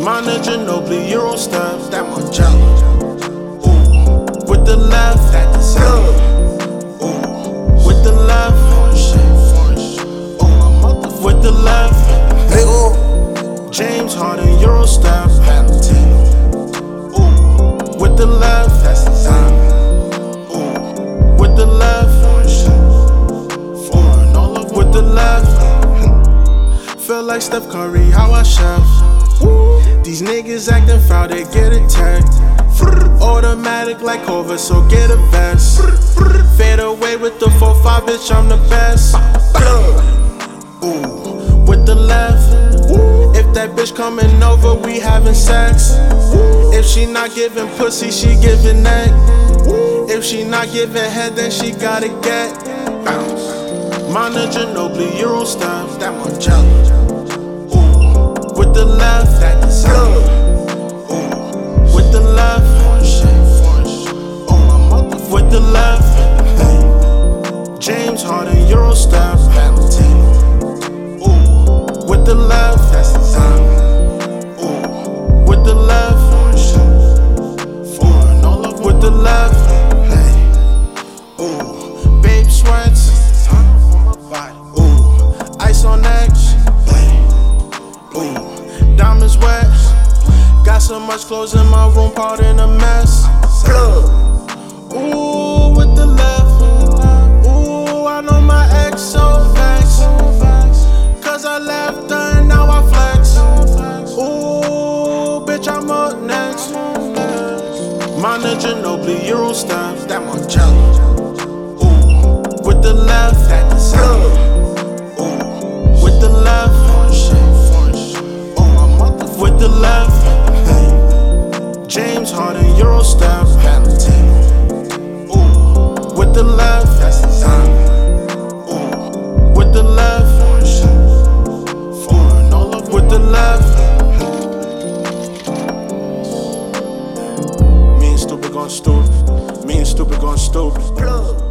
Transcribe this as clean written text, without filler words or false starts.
Mine Ginobili, Euro steps, that Margiela. Ooh, with the left, that Desire. Ooh, with the left, ooh, with the left. Hey, ooh. James Harden, Euro step, Valentino. Ooh, with the left, that's Desire. Ooh, with the left, foreign all over with the left. Feel like Steph Curry, how I chef. These niggas acting foul, they get attacked. Automatic like Hover, so get a vest. Fade away with the 4-5, bitch, I'm the best. Ooh, with the left. If that bitch coming over, we having sex. If she not giving pussy, she giving neck. If she not giving head, then she gotta get bounce. Mine Ginobili, Euro steps, that Margiela. Ooh, with the left, that Desire. Ooh, with the left, with the left. Hey. James Harden, Euro steps, Valentino. Ooh, with the left, that's Desire. Ooh, with the left, foreign all over with the left. Hey. Ooh, babe sweats. Ooh, ice on X. Ooh, diamonds wet. Got so much clothes in my room, part in a mess. Ooh, with the left. Ooh, I know my ex so vexed. Cause I left her and now I flex. Ooh, bitch, I'm up next. Mine Ginobili, Euro steps, that Margiela. Ooh, with the left, that Desire. Ooh, with the left, with the left. Hey. James Harden, Euro steps, Valentino. Ooh, with the left, that's Desire. Ooh, with the left, foreign all over with the left. Me and Stupid gone stupid. Me and Stupid gone stupid.